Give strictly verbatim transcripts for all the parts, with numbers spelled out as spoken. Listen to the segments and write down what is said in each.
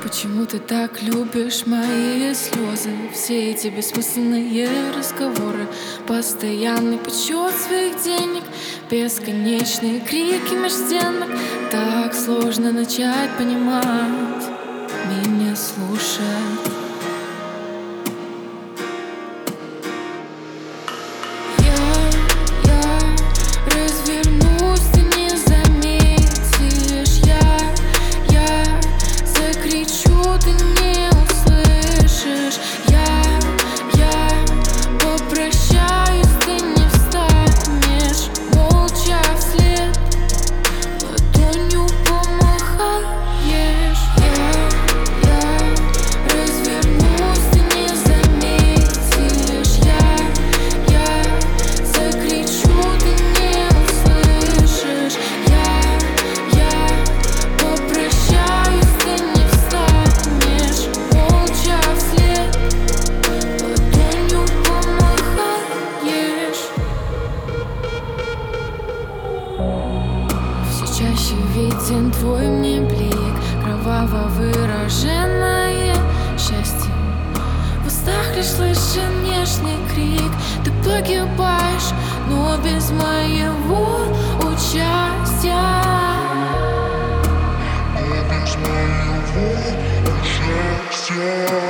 Почему ты так любишь мои слезы? Все эти бессмысленные разговоры, постоянный подсчет своих денег, бесконечные крики межстенок. Так сложно начать понимать, меня слушать. Чаще виден твой мне блик, кроваво выраженное счастье. В устах лишь слышен нежный крик. Ты погибаешь, но без моего участия. Но без моего участия.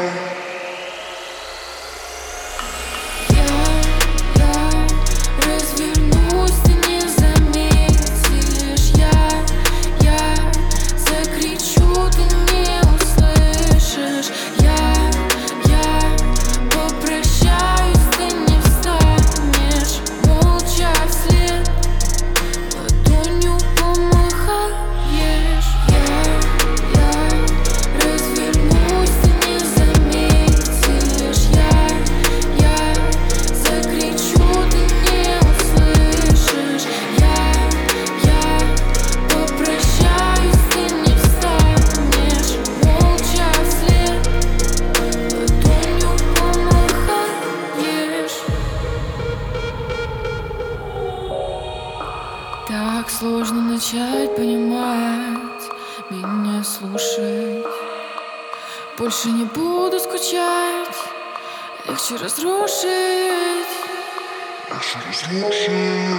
Так сложно начать понимать, меня слушать. Больше не буду скучать, легче разрушить. Легче разрушить,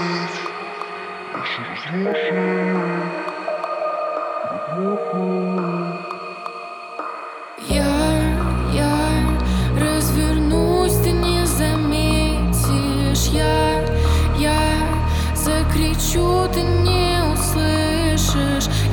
легче разрушить. Я, я развернусь, ты не заметишь. Я, я закричу, ты не услышишь.